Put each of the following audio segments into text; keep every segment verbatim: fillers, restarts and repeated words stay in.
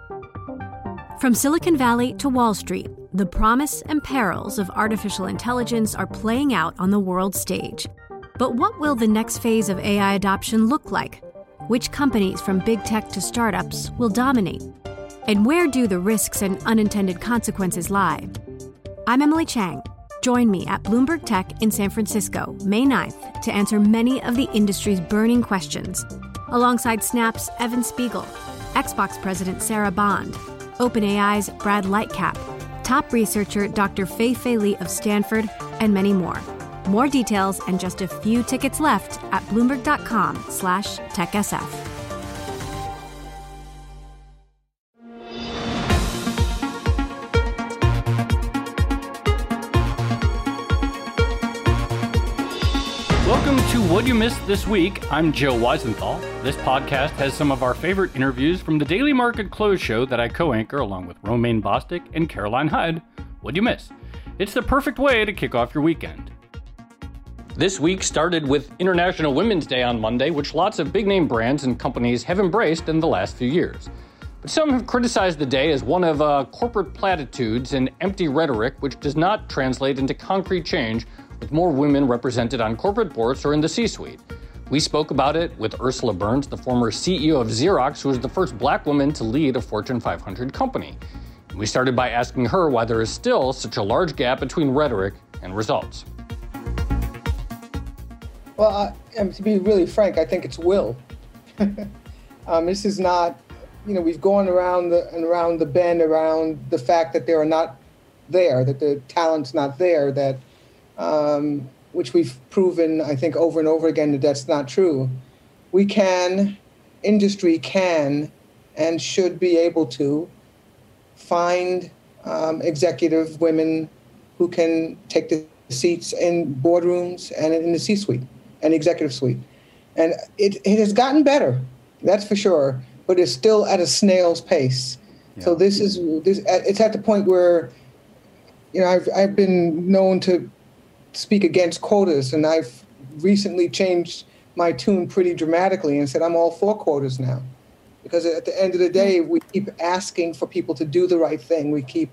From Silicon Valley to Wall Street, the promise and perils of artificial intelligence are playing out on the world stage. But what will the next phase of A I adoption look like? Which companies, from big tech to startups, will dominate? And where do the risks and unintended consequences lie? I'm Emily Chang. Join me at Bloomberg Tech in San Francisco, May ninth, to answer many of the industry's burning questions, alongside Snap's Evan Spiegel, Xbox President Sarah Bond, OpenAI's Brad Lightcap, top researcher Doctor Fei-Fei Li of Stanford, and many more. More details and just a few tickets left at Bloomberg.com slash TechSF. Welcome to What You Missed This Week. I'm Joe Weisenthal. This podcast has some of our favorite interviews from the Daily Market Close show that I co-anchor along with Romaine Bostick and Caroline Hyde. What'd you miss? It's the perfect way to kick off your weekend. This week started with International Women's Day on Monday, which lots of big-name brands and companies have embraced in the last few years. But some have criticized the day as one of uh, corporate platitudes and empty rhetoric, which does not translate into concrete change with more women represented on corporate boards or in the C-suite. We spoke about it with Ursula Burns, the former C E O of Xerox, who was the first black woman to lead a Fortune five hundred company. We started by asking her why there is still such a large gap between rhetoric and results. Well, uh, and to be really frank, I think it's will. um, this is not, you know, we've gone around the and around the bend around the fact that they are not there, that the talent's not there, that um, which we've proven, I think, over and over again that that's not true. We can, industry can, and should be able to find um, executive women who can take the seats in boardrooms and in the C-suite and executive suite. And it, it has gotten better, that's for sure, but it's still at a snail's pace. Yeah. So this is, this, it's at the point where, you know, I've, I've been known to speak against quotas, and I've recently changed my tune pretty dramatically and said I'm all for quotas now. Because at the end of the day, we keep asking for people to do the right thing. We keep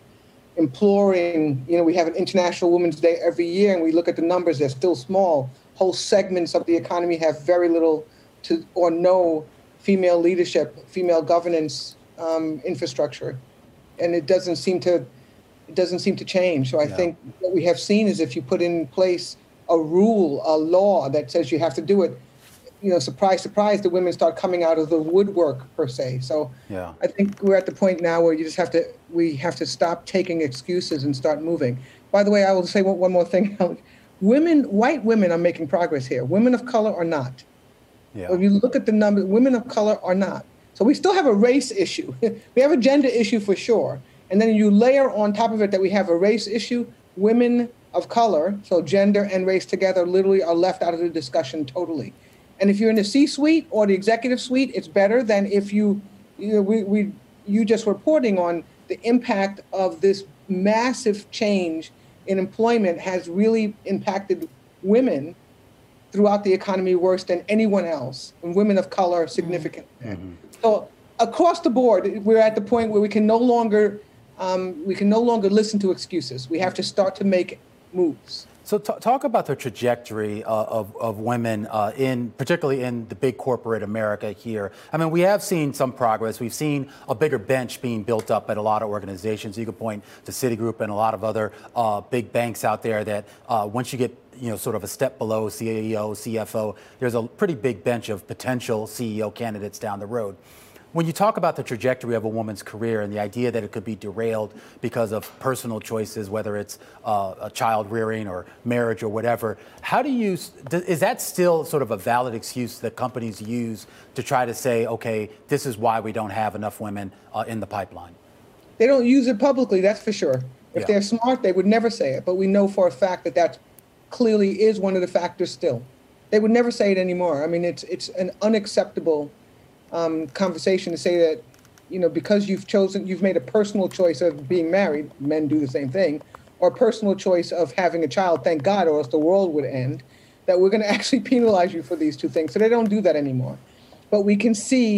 imploring, you know, we have an International Women's Day every year, and we look at the numbers, they're still small. Whole segments of the economy have very little to or no female leadership, female governance um, infrastructure. And it doesn't seem to it doesn't seem to change. So I yeah. think what we have seen is if you put in place a rule, a law that says you have to do it, you know, surprise, surprise, the women start coming out of the woodwork per se. So yeah. I think we're at the point now where you just have to, we have to stop taking excuses and start moving. By the way, I will say one, one more thing. Women, white women are making progress here. Women of color are not. Yeah. If you look at the numbers, women of color are not. So we still have a race issue. We have a gender issue for sure. And then you layer on top of it that we have a race issue. Women of color, so gender and race together, literally are left out of the discussion totally. And if you're in the C-suite or the executive suite, it's better than if you, you know, we, we, you just reporting on the impact of this massive change in employment has really impacted women throughout the economy worse than anyone else, and women of color significantly. Mm-hmm. So across the board, we're at the point where we can no longer, um, we can no longer listen to excuses. We have to start to make moves. So t- talk about the trajectory uh, of, of women, uh, in particularly in the big corporate America here. I mean, we have seen some progress. We've seen a bigger bench being built up at a lot of organizations. You could point to Citigroup and a lot of other uh, big banks out there that uh, once you get, you know, sort of a step below C E O, C F O, there's a pretty big bench of potential C E O candidates down the road. When you talk about the trajectory of a woman's career and the idea that it could be derailed because of personal choices, whether it's uh, a child rearing or marriage or whatever, how do you, is that still sort of a valid excuse that companies use to try to say, okay, this is why we don't have enough women uh, in the pipeline? They don't use it publicly, that's for sure. If yeah. they're smart, they would never say it. But we know for a fact that that clearly is one of the factors still. They would never say it anymore. I mean, it's it's an unacceptable Um, conversation to say that, you know, because you've chosen, you've made a personal choice of being married, men do the same thing, or a personal choice of having a child, thank God, or else the world would end, that we're going to actually penalize you for these two things. So they don't do that anymore. But we can see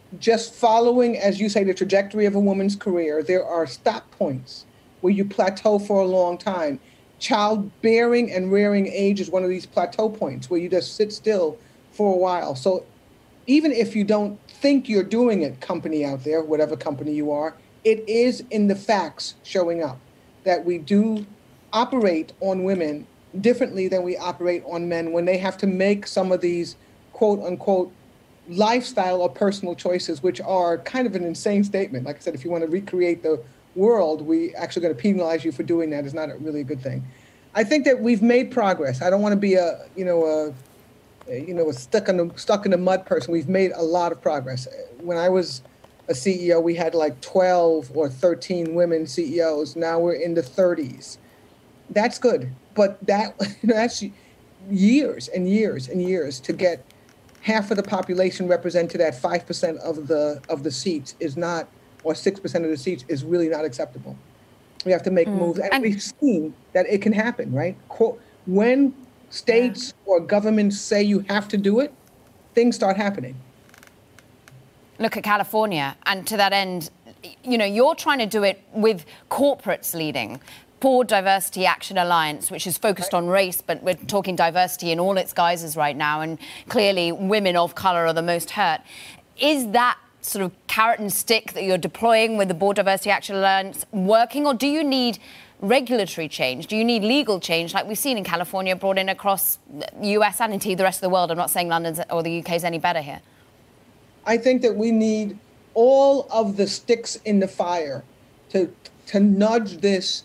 just following, as you say, the trajectory of a woman's career. There are stop points where you plateau for a long time. Childbearing and rearing age is one of these plateau points where you just sit still for a while. So even if you don't think you're doing it, company out there, whatever company you are, it is in the facts showing up that we do operate on women differently than we operate on men when they have to make some of these quote unquote lifestyle or personal choices, which are kind of an insane statement. Like I said, if you want to recreate the world, we actually going to penalize you for doing that is not a really a good thing. I think that we've made progress. I don't want to be a, you know, a, a you know, a stuck in the stuck in the mud person. We've made a lot of progress. When I was a C E O, we had like twelve or thirteen women C E Os. Now we're in the thirties. That's good, but that you know, that's years and years and years to get half of the population represented at five percent of the of the seats is not, or six percent of the seats is really not acceptable. We have to make mm. moves, and, and we've seen that it can happen, right? When states yeah. or governments say you have to do it, things start happening. Look at California, and to that end, you know, you're trying to do it with corporates leading. Board Diversity Action Alliance, which is focused on race, but we're talking diversity in all its guises right now, and clearly women of colour are the most hurt. Is that sort of carrot and stick that you're deploying with the Board Diversity Action Alliance working, or do you need regulatory change? Do you need legal change, like we've seen in California, brought in across the U S and indeed the rest of the world? I'm not saying London or the U K is any better here. I think that we need all of the sticks in the fire to to nudge this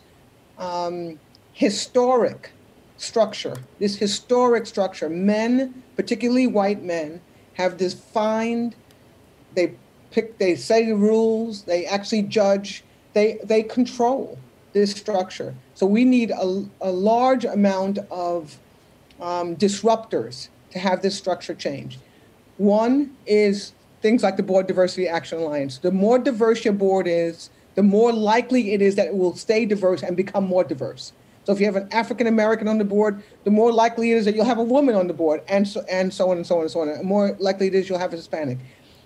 um, historic structure, this historic structure. Men, particularly white men, have defined, they pick, they say the rules, they actually judge, they they control this structure. So we need a, a large amount of um, disruptors to have this structure change. One is things like the Board Diversity Action Alliance. The more diverse your board is, the more likely it is that it will stay diverse and become more diverse. So if you have an African American on the board, the more likely it is that you'll have a woman on the board, and so and so on and so on and so on. And more likely it is you'll have a Hispanic.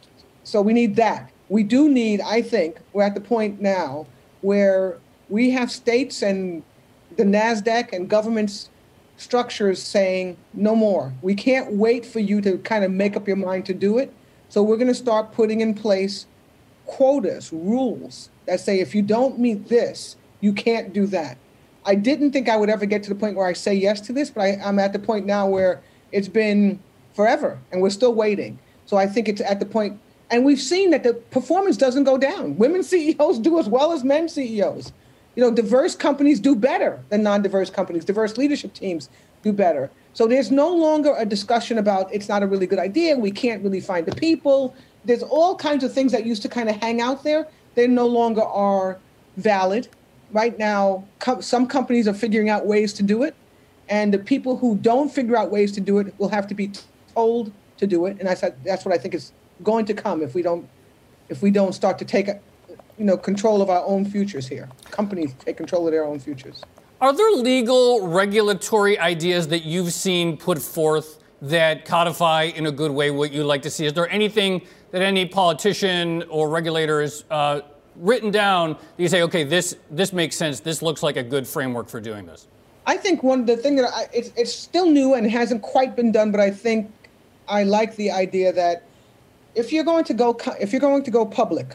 So we need that. We do need, I think, we're at the point now where we have states and the NASDAQ and government structures saying no more. We can't wait for you to kind of make up your mind to do it. So we're going to start putting in place quotas, rules that say if you don't meet this, you can't do that. I didn't think I would ever get to the point where I say yes to this, but I, I'm at the point now where it's been forever and we're still waiting. So I think it's at the point, and we've seen that the performance doesn't go down. Women C E Os do as well as men C E Os. You know, diverse companies do better than non-diverse companies. Diverse leadership teams do better. So there's no longer a discussion about it's not a really good idea, we can't really find the people. There's all kinds of things that used to kind of hang out there. They no longer are valid. Right now, co- some companies are figuring out ways to do it. And the people who don't figure out ways to do it will have to be told to do it. And I said that's what I think is going to come if we don't if we don't start to take a, you know, control of our own futures here. Companies take control of their own futures. Are there legal regulatory ideas that you've seen put forth that codify in a good way what you'd like to see? Is there anything that any politician or regulator has uh, written down that you say, okay, this this makes sense, this looks like a good framework for doing this? I think one the thing that I, it's it's still new and hasn't quite been done, but I think I like the idea that if you're going to go if you're going to go public,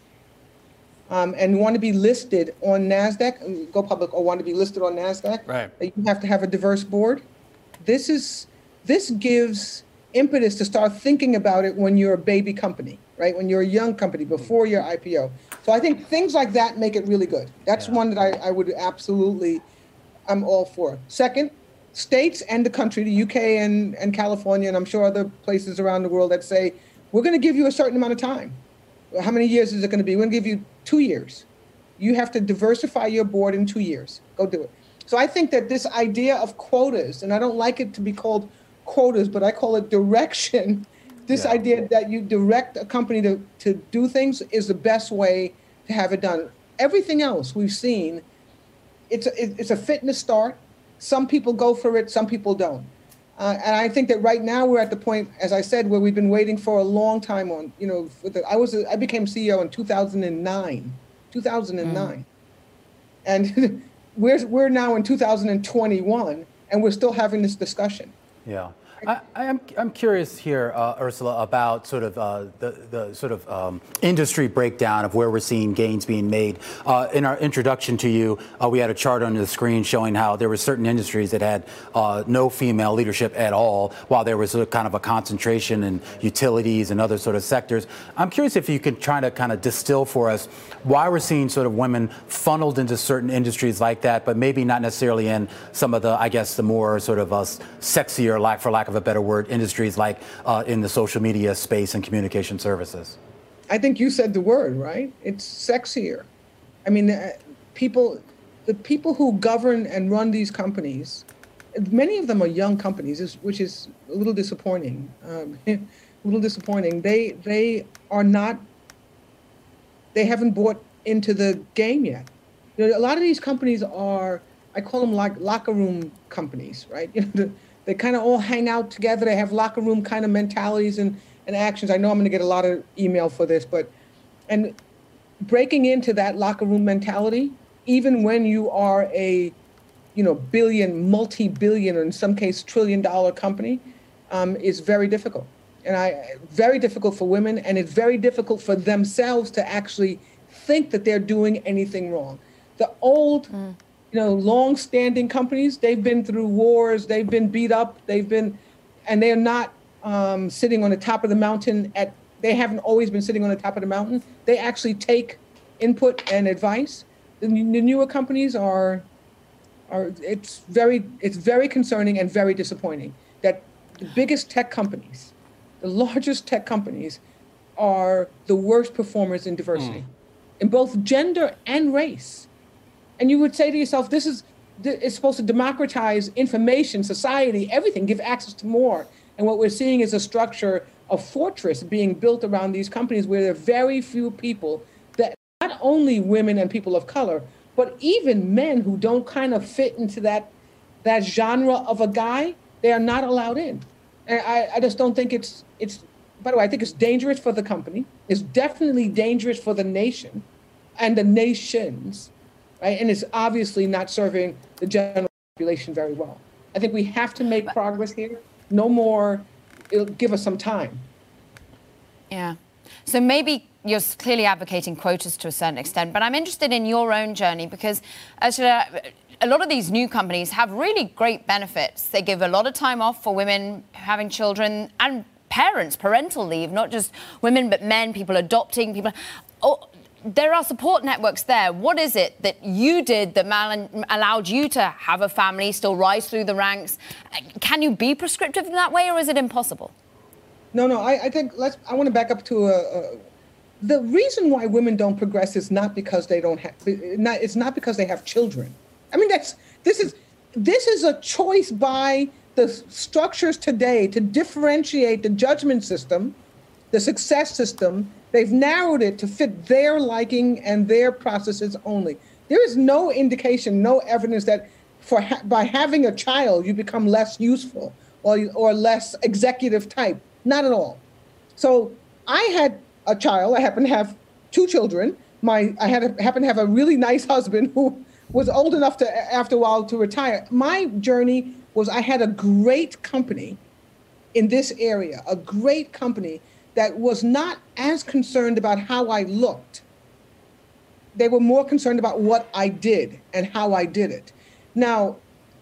Um, and want to be listed on NASDAQ, go public or want to be listed on NASDAQ, right. You have to have a diverse board. This is this gives impetus to start thinking about it when you're a baby company, right? When you're a young company before your I P O. So I think things like that make it really good. That's yeah. one that I, I would absolutely, I'm all for. Second, states and the country, the U K and, and California, and I'm sure other places around the world that say, we're going to give you a certain amount of time. How many years is it going to be? We're going to give you two years. You have to diversify your board in two years. Go do it. So I think that this idea of quotas, and I don't like it to be called quotas, but I call it direction. This yeah. idea that you direct a company to, to do things is the best way to have it done. Everything else we've seen, it's a, it's a fitness start. Some people go for it, some people don't. Uh, and I think that right now we're at the point, as I said, where we've been waiting for a long time on, you know, for the, I was, I became C E O in two thousand nine, two thousand nine. Mm. And we're, we're now in two thousand twenty-one, and we're still having this discussion. Yeah. I, I'm I'm curious here, uh, Ursula, about sort of uh, the the sort of um, industry breakdown of where we're seeing gains being made. Uh, in our introduction to you, uh, we had a chart on the screen showing how there were certain industries that had uh, no female leadership at all, while there was a kind of a concentration in utilities and other sort of sectors. I'm curious if you could try to kind of distill for us why we're seeing sort of women funneled into certain industries like that, but maybe not necessarily in some of the, I guess, the more sort of uh, sexier, lack for lack of a better word, industries like uh, in the social media space and communication services? I think you said the word, right? It's sexier. I mean, uh, people, the people who govern and run these companies, many of them are young companies, which is a little disappointing. Um, a little disappointing. They they are not. They haven't bought into the game yet. You know, a lot of these companies are, I call them like locker room companies, right? You know, the, They kind of all hang out together. They have locker room kind of mentalities and, and actions. I know I'm going to get a lot of email for this, but and breaking into that locker room mentality, even when you are a, you know, billion, multi-billion, or in some case trillion dollar company, um, is very difficult. And I very difficult for women, and it's very difficult for themselves to actually think that they're doing anything wrong. The old. Mm. You know, long-standing companies, they've been through wars, they've been beat up, they've been, and they're not um, sitting on the top of the mountain at, they haven't always been sitting on the top of the mountain. They actually take input and advice. The, the newer companies are, are, it's very, it's very concerning and very disappointing that the biggest tech companies, the largest tech companies, are the worst performers in diversity, mm. in both gender and race. And you would say to yourself, this is, it's supposed to democratize information, society, everything, give access to more. And what we're seeing is a structure, a fortress being built around these companies where there are very few people, that not only women and people of color, but even men who don't kind of fit into that, that genre of a guy, they are not allowed in. And I, I just don't think it's, it's, by the way, I think it's dangerous for the company. It's definitely dangerous for the nation and the nations. Right? And it's obviously not serving the general population very well. I think we have to make progress here. No more, it'll give us some time. Yeah. So maybe you're clearly advocating quotas to a certain extent, but I'm interested in your own journey because Ursula, a lot of these new companies have really great benefits. They give a lot of time off for women having children and parents, parental leave, not just women, but men, people adopting, people. Oh, there are support networks there. What is it that you did that mal- allowed you to have a family, still rise through the ranks? Can you be prescriptive in that way, or is it impossible? No, no, I, I think let's, I want to back up to a, a, the reason why women don't progress is not because they don't have, not, it's not because they have children. I mean, that's, this is, this is a choice by the structures today to differentiate the judgment system, the success system. They've narrowed it to fit their liking and their processes only. There is no indication, no evidence that for ha- by having a child, you become less useful or, or less executive type. Not at all. So I had a child. I happen to have two children. My I had a, happen to have a really nice husband who was old enough to, after a while, to retire. My journey was I had a great company in this area, a great company that was not as concerned about how I looked. They were more concerned about what I did and how I did it. Now,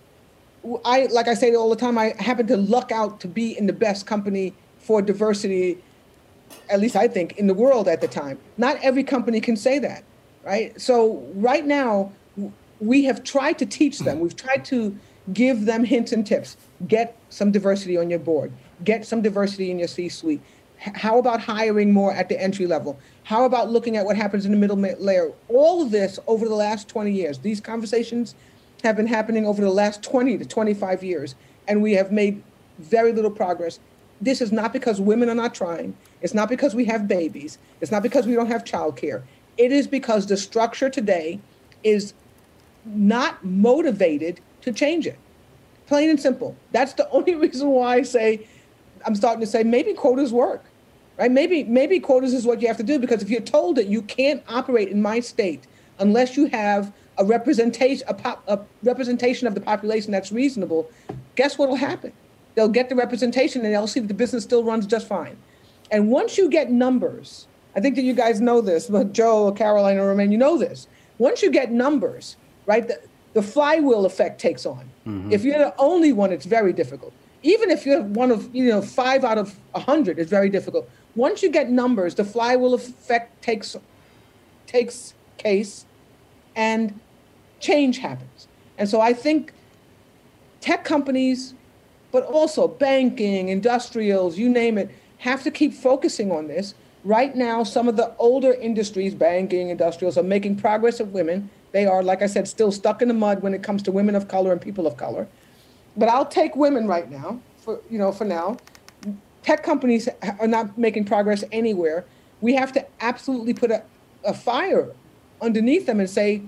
I, like I say all the time, I happened to luck out to be in the best company for diversity, at least I think, in the world at the time. Not every company can say that, right? So right now, we have tried to teach them. We've tried to give them hints and tips. Get some diversity on your board. Get some diversity in your C-suite. How about hiring more at the entry level? How about looking at what happens in the middle layer? All of this over the last twenty years. These conversations have been happening over the last twenty to twenty-five years, and we have made very little progress. This is not because women are not trying. It's not because we have babies. It's not because we don't have childcare. It is because the structure today is not motivated to change it. Plain and simple. That's the only reason why I say, I'm starting to say maybe quotas work, right? Maybe maybe quotas is what you have to do, because if you're told that you can't operate in my state unless you have a representation a, pop, a representation of the population that's reasonable, guess what will happen? They'll get the representation and they'll see that the business still runs just fine. And once you get numbers, I think that you guys know this, but Joe, Caroline, or Romaine, you know this. Once you get numbers, right, the, the flywheel effect takes on. Mm-hmm. If you're the only one, it's very difficult. Even if you're one of, you know, five out of a hundred, it's very difficult. Once you get numbers, the flywheel effect takes takes case, and change happens. And so I think tech companies, but also banking, industrials, you name it, have to keep focusing on this. Right now, some of the older industries, banking, industrials, are making progress of women. They are, like I said, still stuck in the mud when it comes to women of color and people of color. But I'll take women right now, for you know, for now. Tech companies are not making progress anywhere. We have to absolutely put a, a fire underneath them and say,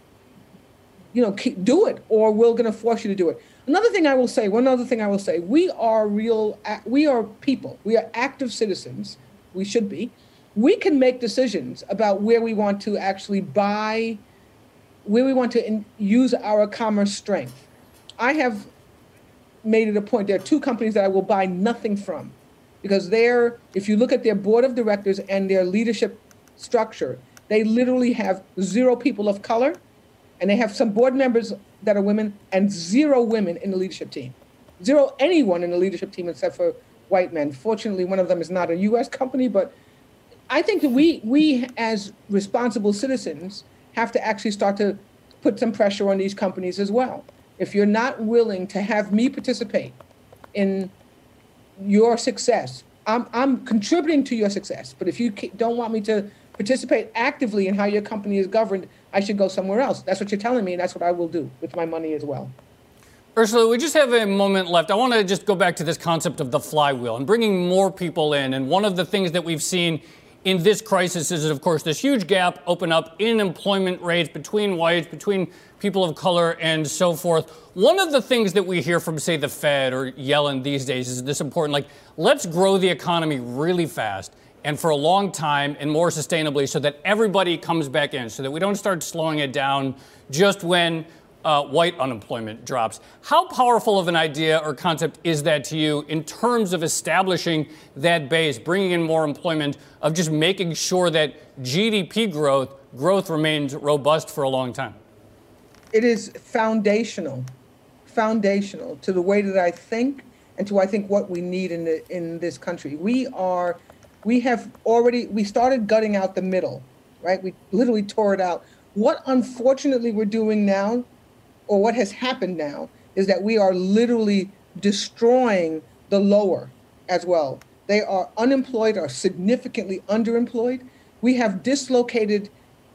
you know, keep, do it, or we're going to force you to do it. Another thing I will say, one other thing I will say, we are real, we are people. We are active citizens. We should be. We can make decisions about where we want to actually buy, where we want to in, use our commerce strength. I have made it a point. There are two companies that I will buy nothing from, because they're, if you look at their board of directors and their leadership structure, they literally have zero people of color, and they have some board members that are women and zero women in the leadership team. Zero anyone in the leadership team except for white men. Fortunately, one of them is not a U S company, but I think that we, we as responsible citizens have to actually start to put some pressure on these companies as well. If you're not willing to have me participate in your success, I'm, I'm contributing to your success. But if you don't want me to participate actively in how your company is governed, I should go somewhere else. That's what you're telling me, and that's what I will do with my money as well. Ursula, we just have a moment left. I want to just go back to this concept of the flywheel and bringing more people in. And one of the things that we've seen in this crisis is, of course, this huge gap open up in employment rates between whites, between people of color, and so forth. One of the things that we hear from, say, the Fed or Yellen these days is this important, like, let's grow the economy really fast and for a long time and more sustainably so that everybody comes back in, so that we don't start slowing it down just when uh, white unemployment drops. How powerful of an idea or concept is that to you in terms of establishing that base, bringing in more employment, of just making sure that G D P growth, growth remains robust for a long time? It is foundational, foundational to the way that I think and to, I think, what we need in the, in this country. We are, we have already, we started gutting out the middle, right? We literally tore it out. What unfortunately we're doing now, or what has happened now, is that we are literally destroying the lower as well. They are unemployed or significantly underemployed. We have dislocated,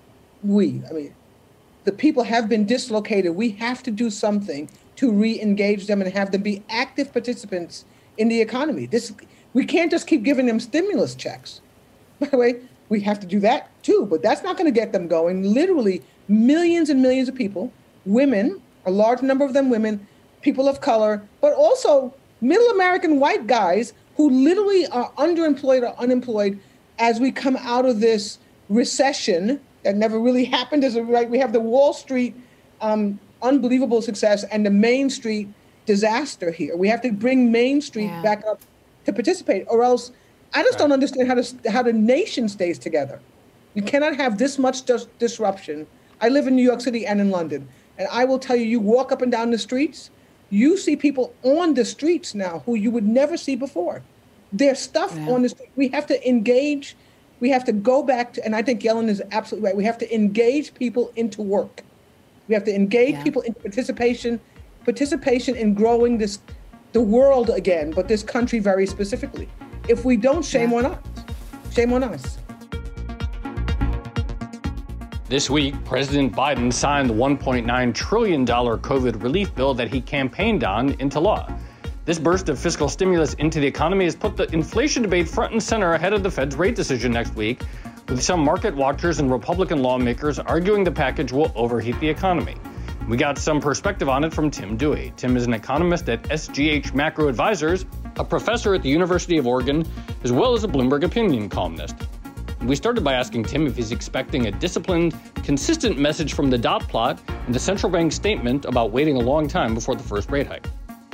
we, I mean, the people have been dislocated. We have to do something to re-engage them and have them be active participants in the economy. This, we can't just keep giving them stimulus checks. By the way, we have to do that too, but that's not going to get them going. Literally millions and millions of people, women, a large number of them women, people of color, but also middle American white guys who literally are underemployed or unemployed as we come out of this recession that never really happened. As a, right, we have the Wall Street um, unbelievable success and the Main Street disaster here. We have to bring Main Street yeah. back up to participate, or else I just don't understand how to, how the nation stays together. You cannot have this much dis- disruption. I live in New York City and in London, and I will tell you, you walk up and down the streets, you see people on the streets now who you would never see before. There's stuff yeah. on the street. We have to engage. We have to go back to, and I think Yellen is absolutely right, we have to engage people into work. We have to engage yeah. people into participation, participation in growing this, the world again, but this country very specifically. If we don't, shame yeah. on us. Shame on us. This week, President Biden signed the one point nine trillion dollars COVID relief bill that he campaigned on into law. This burst of fiscal stimulus into the economy has put the inflation debate front and center ahead of the Fed's rate decision next week, with some market watchers and Republican lawmakers arguing the package will overheat the economy. We got some perspective on it from Tim Dewey. Tim is an economist at S G H Macro Advisors, a professor at the University of Oregon, as well as a Bloomberg opinion columnist. We started by asking Tim if he's expecting a disciplined, consistent message from the dot plot and the central bank's statement about waiting a long time before the first rate hike.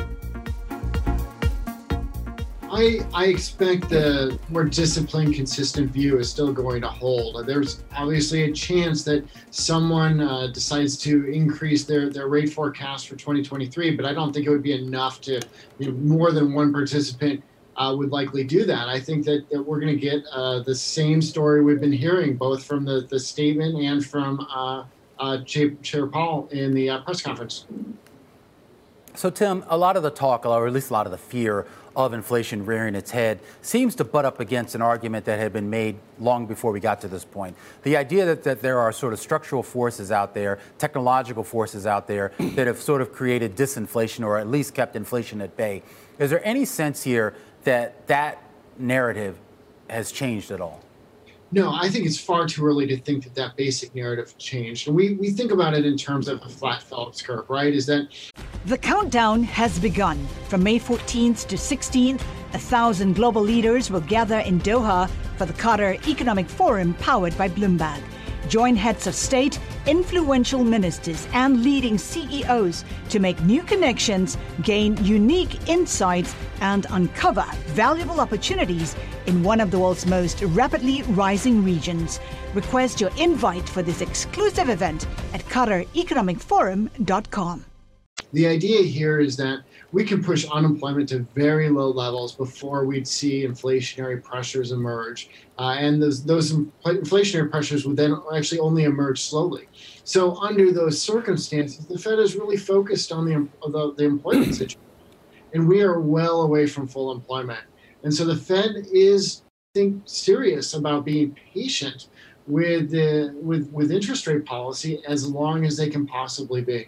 I, I expect the more disciplined, consistent view is still going to hold. There's obviously a chance that someone uh, decides to increase their, their rate forecast for twenty twenty-three, but I don't think it would be enough to, you know, more than one participant uh, would likely do that. I think that, that we're going to get uh, the same story we've been hearing, both from the, the statement and from uh, uh, Chair Powell in the uh, press conference. So, Tim, a lot of the talk, or at least a lot of the fear of inflation rearing its head, seems to butt up against an argument that had been made long before we got to this point. The idea that, that there are sort of structural forces out there, technological forces out there that have sort of created disinflation or at least kept inflation at bay. Is there any sense here that that narrative has changed at all? No, I think it's far too early to think that that basic narrative changed. We, we think about it in terms of a flat Phillips curve, right? Is that the countdown has begun. From May fourteenth to sixteenth, a thousand global leaders will gather in Doha for the Qatar Economic Forum powered by Bloomberg. Join heads of state, influential ministers, and leading C E Os to make new connections, gain unique insights, and uncover valuable opportunities in one of the world's most rapidly rising regions. Request your invite for this exclusive event at qatar economic forum dot com. The idea here is that we can push unemployment to very low levels before we'd see inflationary pressures emerge. Uh, and those, those inflationary pressures would then actually only emerge slowly. So under those circumstances, the Fed is really focused on the, the, the employment situation. And we are well away from full employment. And so the Fed is, I think, serious about being patient with, the, with, with interest rate policy as long as they can possibly be.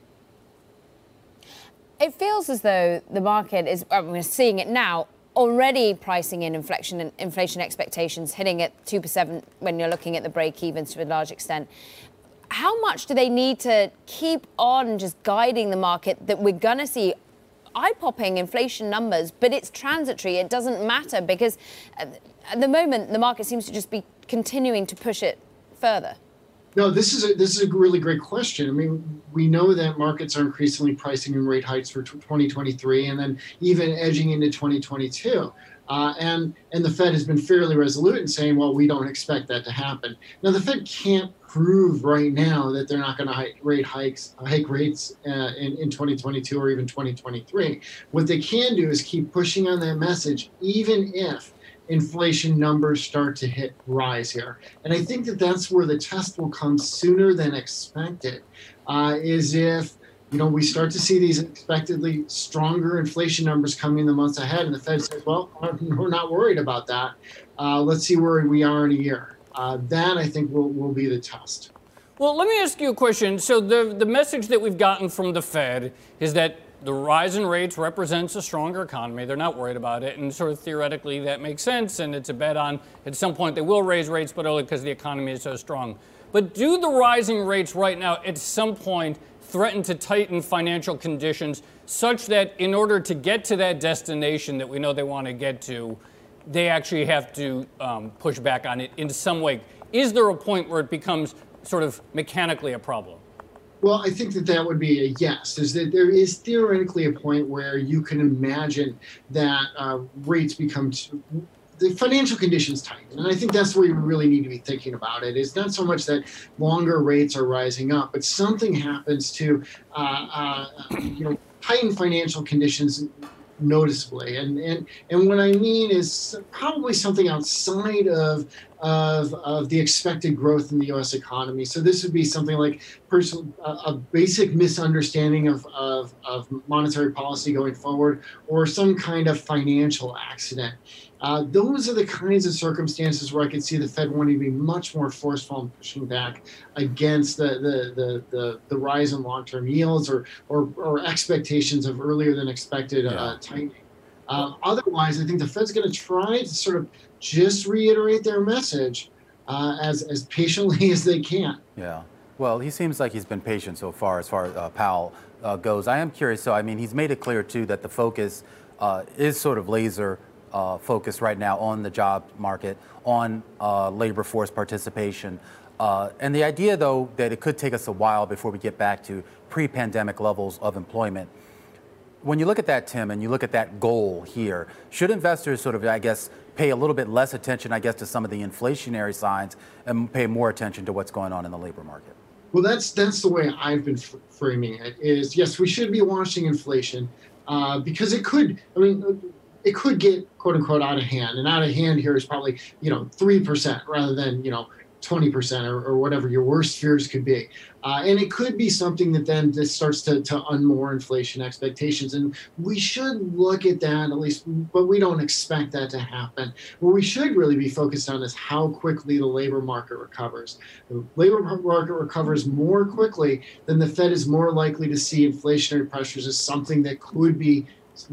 It feels as though the market is, I mean, we're seeing it now, already pricing in inflation and inflation expectations, hitting at two percent when you're looking at the break-evens to a large extent. How much do they need to keep on just guiding the market that we're going to see eye-popping inflation numbers, but it's transitory, it doesn't matter, because at the moment the market seems to just be continuing to push it further? No, this is a, this is a really great question. I mean, we know that markets are increasingly pricing in rate hikes for twenty twenty-three and then even edging into twenty twenty-two. Uh, and, and the Fed has been fairly resolute in saying, well, we don't expect that to happen. Now, the Fed can't prove right now that they're not going to hike rate hikes, hike rates uh, in, in twenty twenty-two or even twenty twenty-three. What they can do is keep pushing on that message, even if inflation numbers start to hit rise here. And I think that that's where the test will come sooner than expected, uh, is if, you know, we start to see these expectedly stronger inflation numbers coming in the months ahead, and the Fed says, well, we're not worried about that. Uh, let's see where we are in a year. Uh, that, I think, will, will be the test. Well, let me ask you a question. So the, the message that we've gotten from the Fed is that the rise in rates represents a stronger economy. They're not worried about it. And sort of theoretically, that makes sense. And it's a bet on at some point they will raise rates, but only because the economy is so strong. But do the rising rates right now at some point threaten to tighten financial conditions such that in order to get to that destination that we know they want to get to, they actually have to um, push back on it in some way? Is there a point where it becomes sort of mechanically a problem? Well, I think that that would be a yes, is that there is theoretically a point where you can imagine that uh, rates become, too, the financial conditions tighten. And I think that's where you really need to be thinking about it. It's not so much that longer rates are rising up, but something happens to, uh, uh, you know, tighten financial conditions noticeably. And, and, and what I mean is probably something outside of Of, of the expected growth in the U S economy. So this would be something like personal, uh, a basic misunderstanding of, of, of monetary policy going forward, or some kind of financial accident. Uh, those are the kinds of circumstances where I could see the Fed wanting to be much more forceful in pushing back against the, the, the, the, the rise in long-term yields or, or, or expectations of earlier than expected uh, yeah. tightening. Uh, otherwise, I think the Fed's going to try to sort of just reiterate their message uh, as as patiently as they can. Yeah. Well, he seems like he's been patient so far as far as uh, Powell uh, goes. I am curious, so I mean, he's made it clear, too, that the focus uh, is sort of laser uh, focused right now on the job market, on uh, labor force participation. Uh, and the idea, though, that it could take us a while before we get back to pre-pandemic levels of employment. When you look at that, Tim, and you look at that goal here, should investors sort of, I guess, pay a little bit less attention, I guess, to some of the inflationary signs and pay more attention to what's going on in the labor market? Well, that's that's the way I've been f- framing it. Is yes, we should be watching inflation uh, because it could. I mean, it could get quote unquote out of hand, and out of hand here is probably you know three percent rather than you know twenty percent or, or whatever your worst fears could be. Uh, and it could be something that then just starts to, to unmoor inflation expectations. And we should look at that at least, but we don't expect that to happen. What we should really be focused on is how quickly the labor market recovers. The labor market recovers more quickly, then the Fed is more likely to see inflationary pressures as something that could be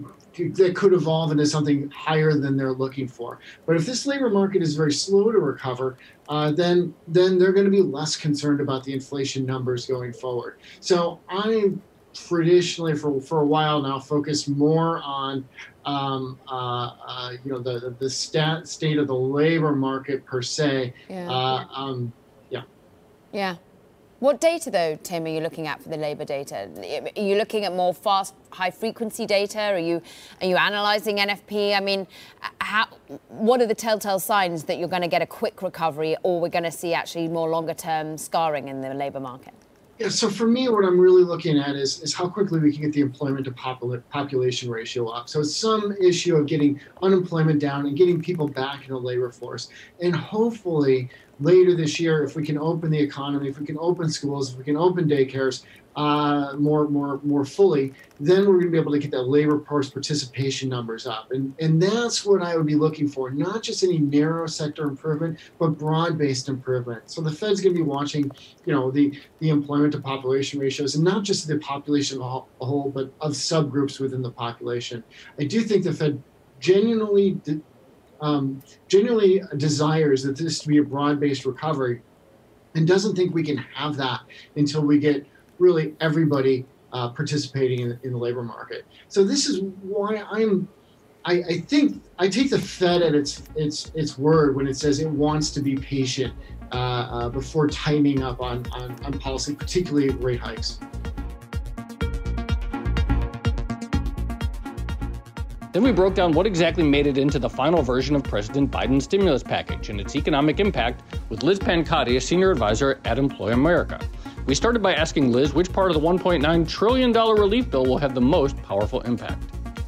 that could evolve into something higher than they're looking for. But if this labor market is very slow to recover, uh, then then they're going to be less concerned about the inflation numbers going forward. So I traditionally, for, for a while now, focused more on um, uh, uh, you know the the stat state of the labor market per se. Yeah. Uh, um, yeah. Yeah. What data, though, Tim, are you looking at for the labour data? Are you looking at more fast, high-frequency data? Are you are you analysing N F P? I mean, how, what are the telltale signs that you're going to get a quick recovery, or we're going to see actually more longer-term scarring in the labour market? Yeah, so for me, what I'm really looking at is, is how quickly we can get the employment to popula- population ratio up. So it's some issue of getting unemployment down and getting people back in the labor force. And hopefully later this year, if we can open the economy, if we can open schools, if we can open daycares uh, more, more, more fully, then we're going to be able to get that labor force participation numbers up. And, and that's what I would be looking for, not just any narrow sector improvement, but broad-based improvement. So the Fed's going to be watching, you know, the, the employment to population ratios, and not just the population as a whole, but of subgroups within the population. I do think the Fed genuinely de- um, genuinely desires that this to be a broad-based recovery, and doesn't think we can have that until we get really everybody uh, participating in, in the labor market. So this is why I'm, I, I think I take the Fed at its its its word when it says it wants to be patient uh, uh, before tightening up on, on on policy, particularly rate hikes. Then we broke down what exactly made it into the final version of President Biden's stimulus package and its economic impact with Liz Pancotti, a senior advisor at Employ America. We started by asking Liz which part of the one point nine trillion dollars relief bill will have the most powerful impact.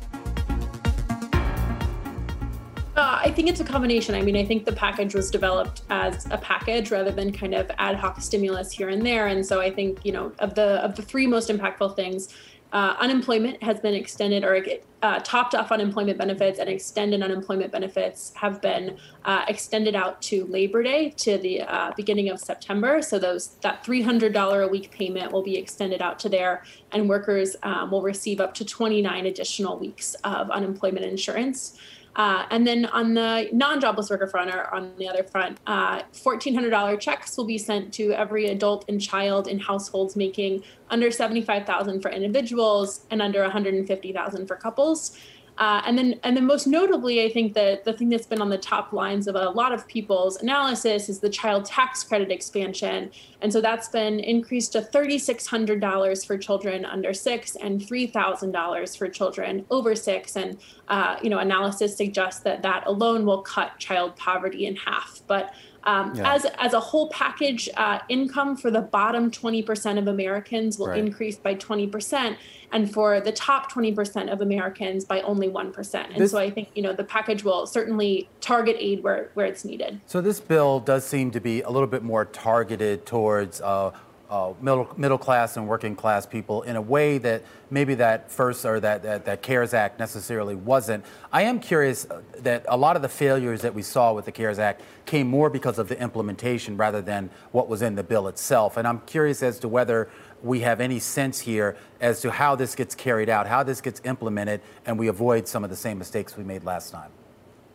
Uh, I think it's a combination. I mean, I think the package was developed as a package rather than kind of ad hoc stimulus here and there. And so I think, you know, of the of the three most impactful things, Uh, unemployment has been extended, or uh, topped off unemployment benefits and extended unemployment benefits have been uh, extended out to Labor Day, to the uh, beginning of September. So those that three hundred dollars a week payment will be extended out to there, and workers um, will receive up to twenty-nine additional weeks of unemployment insurance. Uh, and then on the non-jobless worker front, or on the other front, uh, fourteen hundred dollars checks will be sent to every adult and child in households making under seventy-five thousand dollars for individuals and under one hundred fifty thousand dollars for couples. Uh, and then, and then most notably, I think that the thing that's been on the top lines of a lot of people's analysis is the child tax credit expansion. And so that's been increased to three thousand six hundred dollars for children under six and three thousand dollars for children over six. And, uh, you know, analysis suggests that that alone will cut child poverty in half. But Um, yeah. As as a whole package, uh, income for the bottom twenty percent of Americans will right. increase by twenty percent, and for the top twenty percent of Americans by only one percent. And this, so I think, you know, the package will certainly target aid where, where it's needed. So this bill does seem to be a little bit more targeted towards uh, uh, middle middle class and working class people in a way that maybe that first or that, that, that CARES Act necessarily wasn't. I am curious that a lot of the failures that we saw with the CARES Act came more because of the implementation rather than what was in the bill itself. And I'm curious as to whether we have any sense here as to how this gets carried out, how this gets implemented, and we avoid some of the same mistakes we made last time.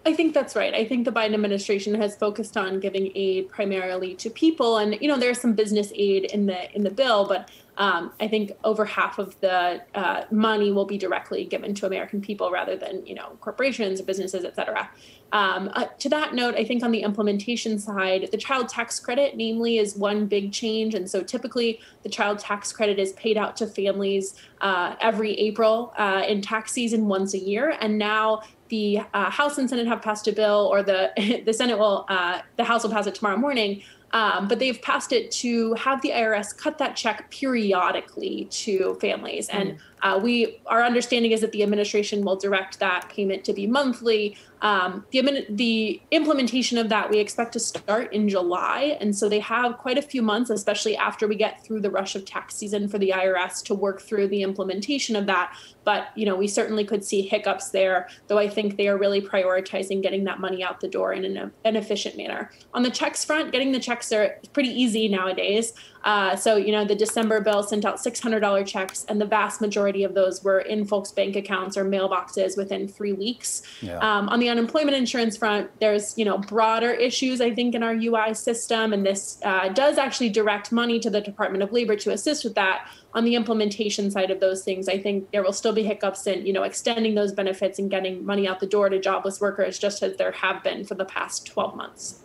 I think that's right. I think the Biden administration has focused on giving aid primarily to people, and you know there's some business aid in the in the bill, but um, I think over half of the uh, money will be directly given to American people rather than you know corporations or businesses, et cetera. Um, uh, to that note, I think on the implementation side, the child tax credit, namely, is one big change, and so typically the child tax credit is paid out to families uh, every April uh, in tax season once a year, and now the uh, House and Senate have passed a bill, or the the Senate will, uh, the House will pass it tomorrow morning. Um, but they've passed it to have the I R S cut that check periodically to families. And uh, we, our understanding is that the administration will direct that payment to be monthly. Um, the, the implementation of that we expect to start in July. And so they have quite a few months, especially after we get through the rush of tax season, for the I R S to work through the implementation of that. But, you know, we certainly could see hiccups there, though I think they are really prioritizing getting that money out the door in an, an efficient manner. On the checks front, getting the checks are pretty easy nowadays. Uh, so, you know, the December bill sent out six hundred dollars checks, and the vast majority of those were in folks' bank accounts or mailboxes within three weeks. Yeah. Um, on the unemployment insurance front, there's, you know, broader issues, I think, in our U I system, and this uh, does actually direct money to the Department of Labor to assist with that. On the implementation side of those things, I think there will still be hiccups in, you know, extending those benefits and getting money out the door to jobless workers, just as there have been for the past twelve months.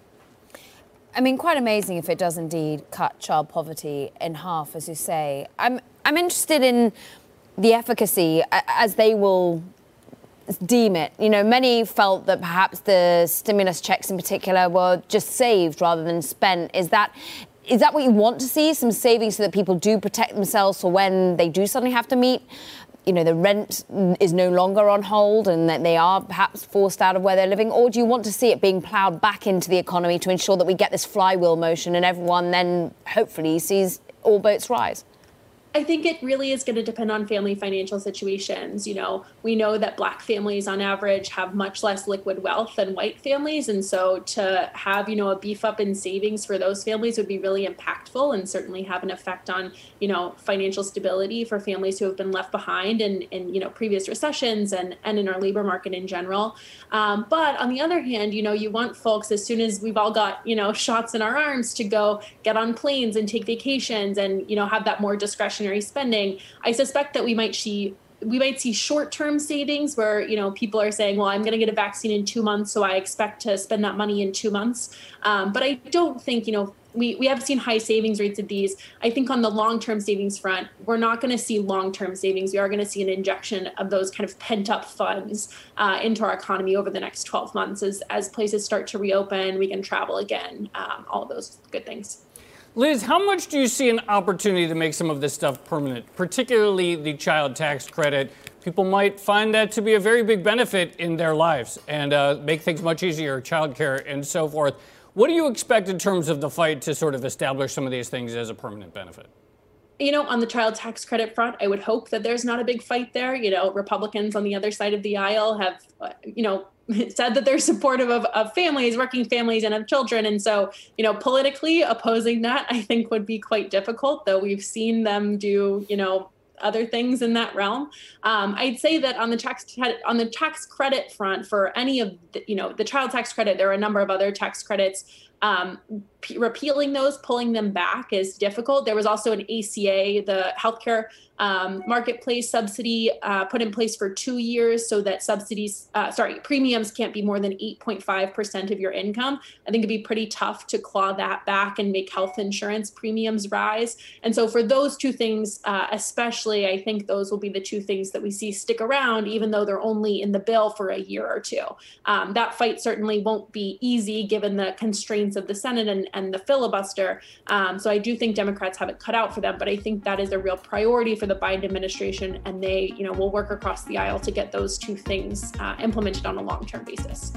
I mean, quite amazing if it does indeed cut child poverty in half, as you say. I'm I'm interested in the efficacy as they will deem it. You know, many felt that perhaps the stimulus checks in particular were just saved rather than spent. Is that is that what you want to see? Some savings so that people do protect themselves for when they do suddenly have to meet, you know, the rent is no longer on hold and that they are perhaps forced out of where they're living? Or do you want to see it being ploughed back into the economy to ensure that we get this flywheel motion and everyone then hopefully sees all boats rise? I think it really is going to depend on family financial situations. You know, we know that Black families on average have much less liquid wealth than white families. And so to have, you know, a beef up in savings for those families would be really impactful and certainly have an effect on, you know, financial stability for families who have been left behind in, in you know, previous recessions and, and in our labor market in general. Um, but on the other hand, you know, you want folks, as soon as we've all got, you know, shots in our arms, to go get on planes and take vacations and, you know, have that more discretionary spending. I suspect that we might see we might see short-term savings where, you know, people are saying, well, I'm going to get a vaccine in two months, so I expect to spend that money in two months. Um, but I don't think, you know, we, we have seen high savings rates of these. I think on the long-term savings front, we're not going to see long-term savings. We are going to see an injection of those kind of pent-up funds uh, into our economy over the next twelve months as, as places start to reopen, we can travel again, um, all of those good things. Liz, how much do you see an opportunity to make some of this stuff permanent, particularly the child tax credit? People might find that to be a very big benefit in their lives and uh, make things much easier, childcare and so forth. What do you expect in terms of the fight to sort of establish some of these things as a permanent benefit? You know, on the child tax credit front, I would hope that there's not a big fight there. You know, Republicans on the other side of the aisle have, you know, said that they're supportive of, of families, working families, and of children. And so, you know, politically opposing that, I think, would be quite difficult, though we've seen them do, you know, other things in that realm. Um, I'd say that on the tax on the tax credit front, for any of the, you know, the child tax credit, there are a number of other tax credits. Um, p- repealing those, pulling them back is difficult. There was also an A C A, the healthcare um, marketplace subsidy, uh, put in place for two years so that subsidies, uh, sorry, premiums can't be more than eight point five percent of your income. I think it'd be pretty tough to claw that back and make health insurance premiums rise. And so for those two things, uh, especially, I think those will be the two things that we see stick around, even though they're only in the bill for a year or two. Um, that fight certainly won't be easy given the constraints of the Senate and, and the filibuster. Um, so I do think Democrats have it cut out for them, but I think that is a real priority for the Biden administration, and they, you know, will work across the aisle to get those two things uh, implemented on a long-term basis.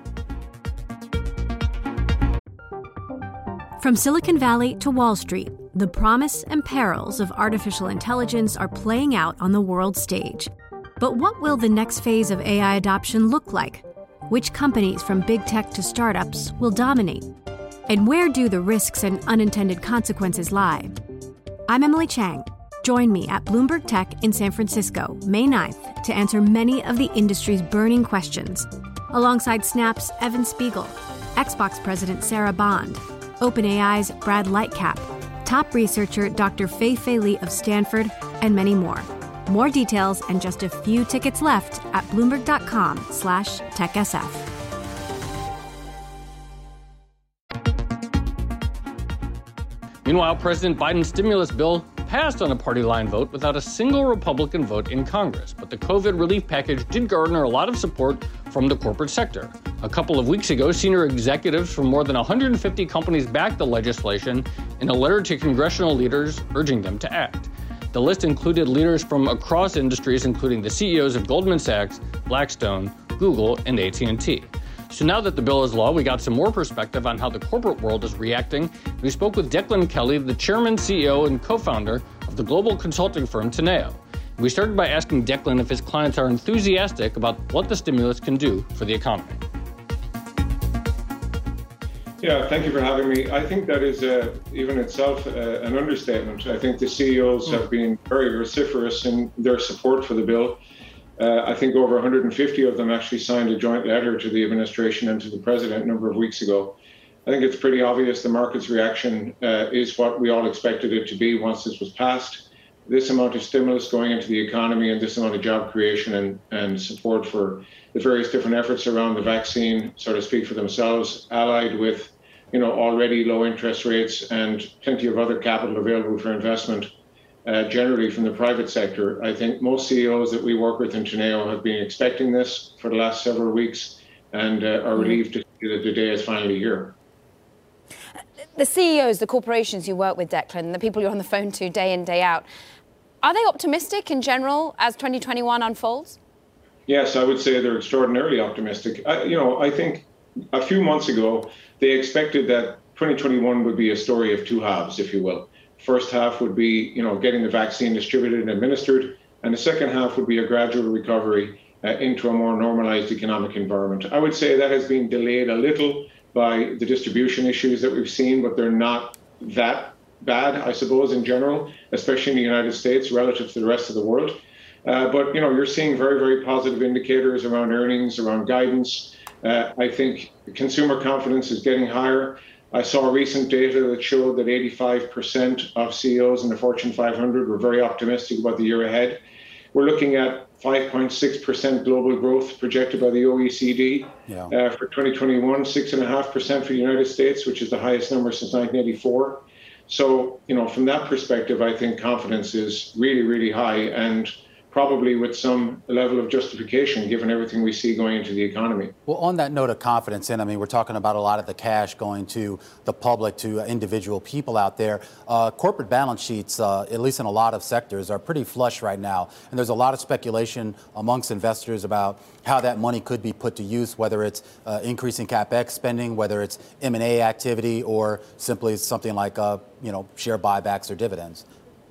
From Silicon Valley to Wall Street, the promise and perils of artificial intelligence are playing out on the world stage. But what will the next phase of A I adoption look like? Which companies, from big tech to startups, will dominate? And where do the risks and unintended consequences lie? I'm Emily Chang. Join me at Bloomberg Tech in San Francisco, May ninth, to answer many of the industry's burning questions. alongside Snap's Evan Spiegel, Xbox President Sarah Bond, OpenAI's Brad Lightcap, top researcher Doctor Fei Fei Li of Stanford, and many more. More details and just a few tickets left at Bloomberg.com slash TechSF. Meanwhile, President Biden's stimulus bill passed on a party line vote without a single Republican vote in Congress. But the COVID relief package did garner a lot of support from the corporate sector. A couple of weeks ago, senior executives from more than one hundred fifty companies backed the legislation in a letter to congressional leaders urging them to act. The list included leaders from across industries, including the C E Os of Goldman Sachs, Blackstone, Google, and A T and T. So now that the bill is law, we got some more perspective on how the corporate world is reacting. We spoke with Declan Kelly, the chairman, C E O, and co-founder of the global consulting firm Teneo. We started by asking Declan if his clients are enthusiastic about what the stimulus can do for the economy. Yeah, thank you for having me. I think that is uh, even itself uh, an understatement. I think the C E Os mm. have been very vociferous in their support for the bill. Uh, I think over one hundred fifty of them actually signed a joint letter to the administration and to the president a number of weeks ago. I think it's pretty obvious the market's reaction uh, is what we all expected it to be once this was passed. This amount of stimulus going into the economy and this amount of job creation and, and support for the various different efforts around the vaccine sort of speak for themselves, allied with, you know, already low interest rates and plenty of other capital available for investment. Uh, generally from the private sector. I think most C E Os that we work with in Teneo have been expecting this for the last several weeks and uh, are relieved to see that the day is finally here. The C E Os, the corporations you work with, Declan, the people you're on the phone to day in, day out, are they optimistic in general as twenty twenty-one unfolds? Yes, I would say they're extraordinarily optimistic. I, you know, I think a few months ago, they expected that twenty twenty-one would be a story of two halves, if you will. First half would be, you know, getting the vaccine distributed and administered, and the second half would be a gradual recovery uh, into a more normalized economic environment. I would say that has been delayed a little by the distribution issues that we've seen, but they're not that bad, I suppose, in general, especially in the United States relative to the rest of the world. Uh, but, you know, you're seeing very, very positive indicators around earnings, around guidance. Uh, I think consumer confidence is getting higher. I saw recent data that showed that eighty-five percent of C E Os in the Fortune five hundred were very optimistic about the year ahead. We're looking at five point six percent global growth projected by the O E C D yeah. uh, for twenty twenty-one, six point five percent for the United States, which is the highest number since nineteen eighty-four. So, you know, from that perspective, I think confidence is really, really high and probably with some level of justification given everything we see going into the economy. Well, on that note of confidence, and I mean, we're talking about a lot of the cash going to the public, to individual people out there. Uh, corporate balance sheets, uh, at least in a lot of sectors, are pretty flush right now. And there's a lot of speculation amongst investors about how that money could be put to use, whether it's uh, increasing CapEx spending, whether it's M and A activity, or simply something like, uh, you know, share buybacks or dividends.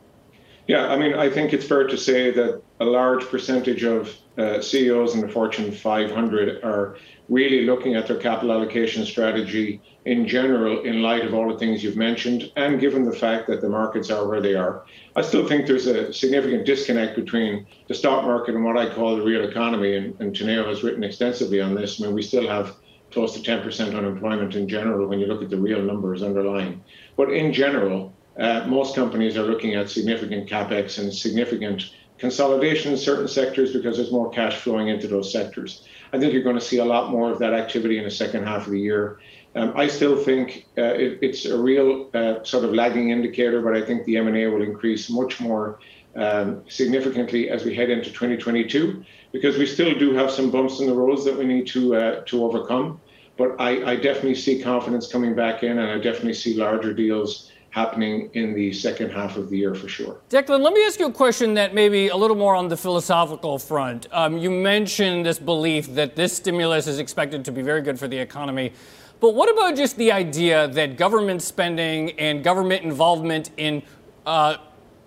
Yeah, I mean, I think it's fair to say that a large percentage of uh, C E Os in the Fortune five hundred are really looking at their capital allocation strategy in general in light of all the things you've mentioned, and given the fact that the markets are where they are. I still think there's a significant disconnect between the stock market and what I call the real economy, and, and Teneo has written extensively on this. I mean, we still have close to ten percent unemployment in general when you look at the real numbers underlying. But in general, Uh, most companies are looking at significant CapEx and significant consolidation in certain sectors because there's more cash flowing into those sectors. I think you're going to see a lot more of that activity in the second half of the year. Um, I still think uh, it, it's a real uh, sort of lagging indicator, but I think the M and A will increase much more um, significantly as we head into twenty twenty-two, because we still do have some bumps in the roads that we need to uh, to overcome. But I, I definitely see confidence coming back in, and I definitely see larger deals happening in the second half of the year for sure. Declan, let me ask you a question that may be a little more on the philosophical front. Um, you mentioned this belief that this stimulus is expected to be very good for the economy. But what about just the idea that government spending and government involvement in uh,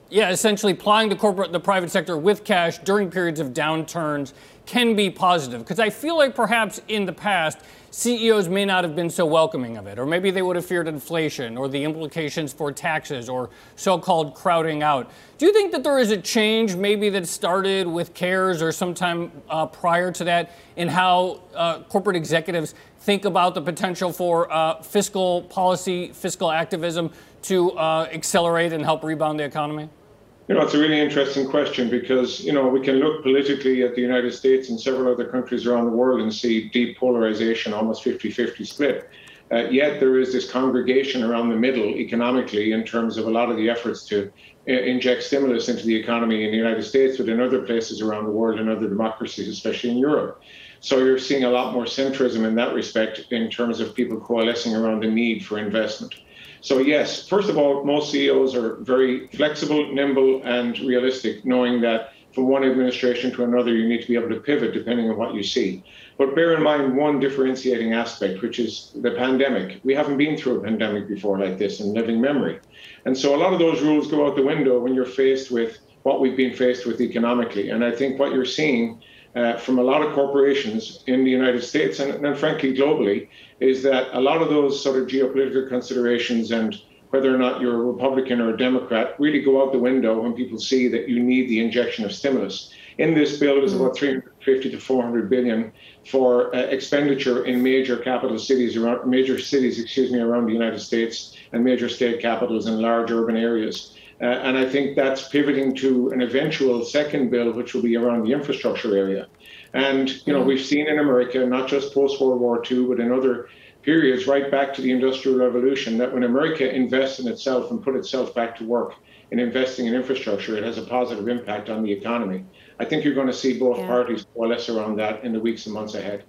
yeah, essentially plying the corporate, the private sector with cash during periods of downturns can be positive? Because I feel like perhaps in the past, C E Os may not have been so welcoming of it, or maybe they would have feared inflation or the implications for taxes or so-called crowding out. Do you think that there is a change maybe that started with CARES or sometime uh, prior to that in how uh, corporate executives think about the potential for uh, fiscal policy, fiscal activism to uh, accelerate and help rebound the economy? You know, it's a really interesting question because, you know, we can look politically at the United States and several other countries around the world and see deep polarization, almost fifty-fifty split. Uh, yet there is this congregation around the middle economically in terms of a lot of the efforts to uh, inject stimulus into the economy in the United States, but in other places around the world and other democracies, especially in Europe. So you're seeing a lot more centrism in that respect in terms of people coalescing around the need for investment. So yes, first of all, most C E Os are very flexible, nimble, and realistic, knowing that from one administration to another, you need to be able to pivot depending on what you see. But bear in mind one differentiating aspect, which is the pandemic. We haven't been through a pandemic before like this in living memory. And so a lot of those rules go out the window when you're faced with what we've been faced with economically. And I think what you're seeing Uh, from a lot of corporations in the United States and, and frankly globally is that a lot of those sort of geopolitical considerations and whether or not you're a Republican or a Democrat really go out the window when people see that you need the injection of stimulus. In this bill, it was about three hundred fifty to four hundred billion for uh, expenditure in major capital cities around major cities, excuse me, around the United States and major state capitals and large urban areas. Uh, and I think that's pivoting to an eventual second bill, which will be around the infrastructure area. And, you know, we've seen in America, not just post-World War Two, but in other periods right back to the Industrial Revolution, that when America invests in itself and put itself back to work in investing in infrastructure, it has a positive impact on the economy. I think you're going to see both yeah. parties coalesce around that in the weeks and months ahead.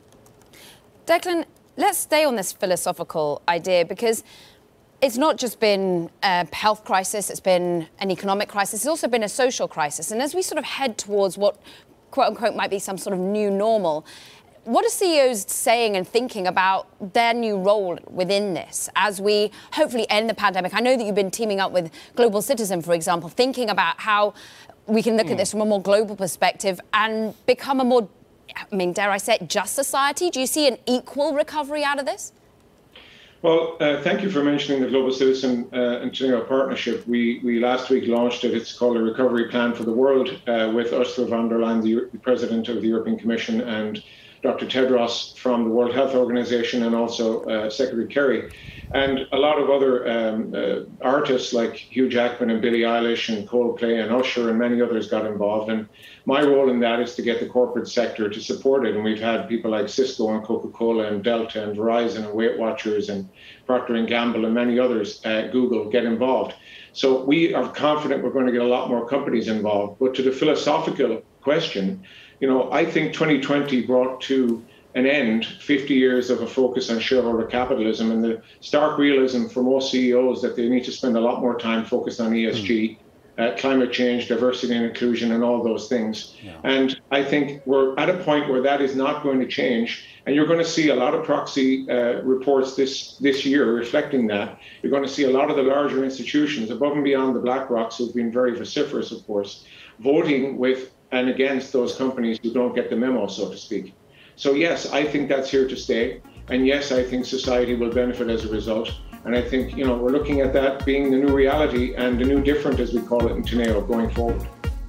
Declan, let's stay on this philosophical idea because it's not just been a health crisis, it's been an economic crisis, it's also been a social crisis. And as we sort of head towards what, quote unquote, might be some sort of new normal, what are C E Os saying and thinking about their new role within this as we hopefully end the pandemic? I know that you've been teaming up with Global Citizen, for example, thinking about how we can look mm. at this from a more global perspective and become a more, I mean, dare I say it, just society? Do you see an equal recovery out of this? Well, uh, thank you for mentioning the Global Citizen uh, and Teneo partnership. We we last week launched it. It's called a Recovery Plan for the World uh, with Ursula von der Leyen, the, the President of the European Commission, and Doctor Tedros from the World Health Organization, and also uh, Secretary Kerry. And a lot of other um, uh, artists like Hugh Jackman and Billie Eilish and Coldplay and Usher and many others got involved. And my role in that is to get the corporate sector to support it. And we've had people like Cisco and Coca-Cola and Delta and Verizon and Weight Watchers and Procter and Gamble and many others, uh, Google, get involved. So we are confident we're going to get a lot more companies involved. But to the philosophical question, you know, I think twenty twenty brought to an end fifty years of a focus on shareholder capitalism and the stark realism for most C E Os that they need to spend a lot more time focused on E S G, mm. uh, climate change, diversity and inclusion, and all those things. Yeah. And I think we're at a point where that is not going to change. And you're going to see a lot of proxy uh, reports this, this year reflecting that. You're going to see a lot of the larger institutions, above and beyond the BlackRocks, who've been very vociferous, of course, voting with and against those companies who don't get the memo, so to speak. So yes, I think that's here to stay. And yes, I think society will benefit as a result. And I think, you know, we're looking at that being the new reality and the new different, as we call it in Teneo, going forward.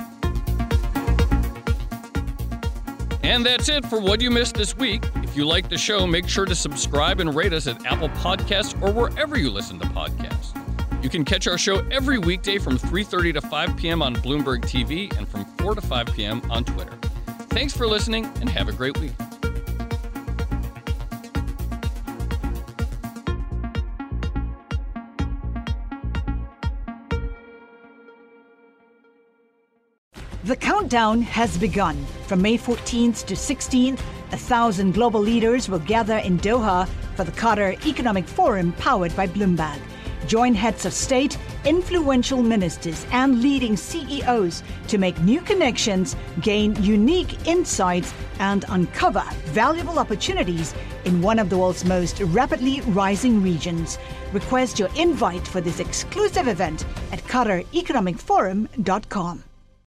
And that's it for What You Missed This Week. If you like the show, make sure to subscribe and rate us at Apple Podcasts or wherever you listen to podcasts. You can catch our show every weekday from three thirty to five p.m. on Bloomberg T V and from four to five p.m. on Twitter. Thanks for listening and have a great week. The countdown has begun. From May fourteenth to sixteenth, a thousand global leaders will gather in Doha for the Qatar Economic Forum powered by Bloomberg. Join heads of state, influential ministers and leading C E Os to make new connections, gain unique insights, and uncover valuable opportunities in one of the world's most rapidly rising regions. Request your invite for this exclusive event at qatar economic forum dot com.